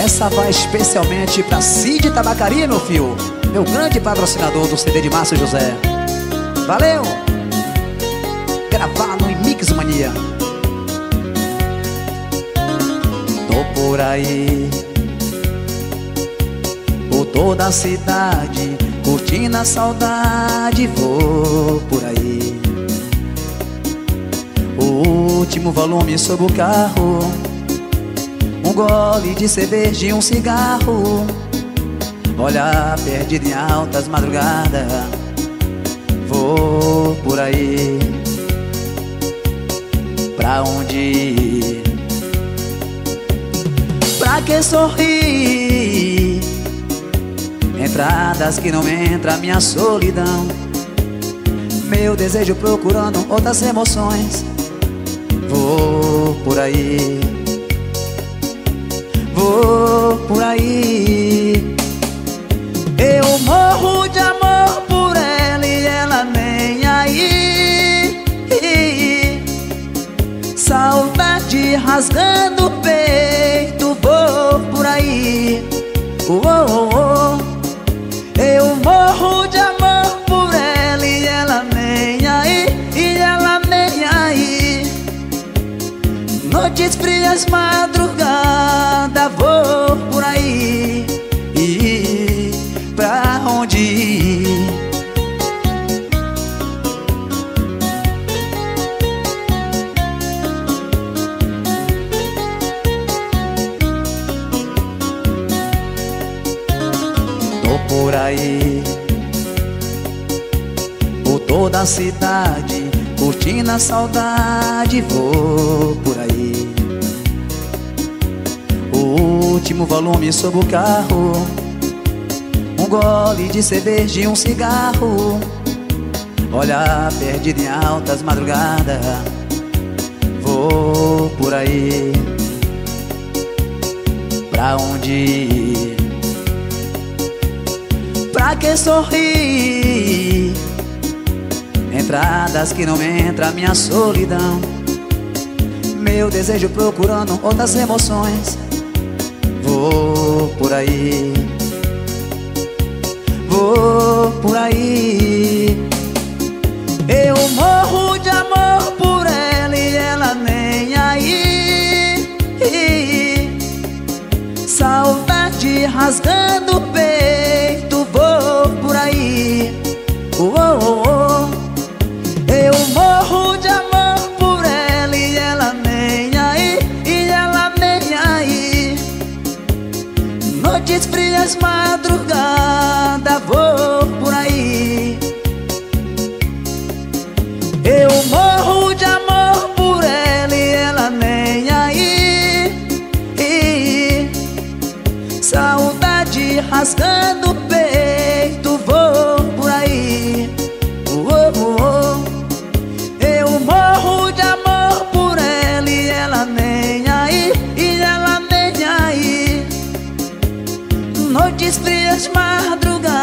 Essa vai especialmente pra Cid Tabacaria, meu filho, meu grande patrocinador do CD de Márcio José. Valeu! Gravado em Mix Mania. Tô por aí, por toda a cidade, curtindo a saudade, vou por aí. O último volume sob o carro, um gole de cerveja e um cigarro. Olha, perdido em altas madrugadas, vou por aí. Pra onde ir? Pra que sorrir? Entradas que não entra minha solidão, meu desejo procurando outras emoções. Vou por aí, vou por aí. Eu morro de amor por ela e ela nem aí. Saudade rasgando o peito, vou por aí. Eu morro de amor por ela e ela nem aí, e ela nem aí. Noites frias, madrugada, vou por aí. E pra onde ir? Tô por aí, por toda a cidade, curtindo a saudade, vou por aí. O último volume sob o carro, um gole de cerveja e um cigarro. Olha, perdido em altas madrugadas, vou por aí. Pra onde ir? Pra que sorrir? Entradas que não entra minha solidão, meu desejo procurando outras emoções. Vou por aí, vou por aí. Eu morro de amor por ela e ela nem aí. Saudade rasgando o peito, vou por aí. Eu morro de amor por ela e ela nem aí, e ela nem aí. Noites frias, madrugada, vou por aí. Eu morro de amor por ela e ela nem aí. Saudade rasgando o peito, vou por aí. Eu morro de amor por ela e ela nem aí, e ela nem aí. Noites frias, madrugada,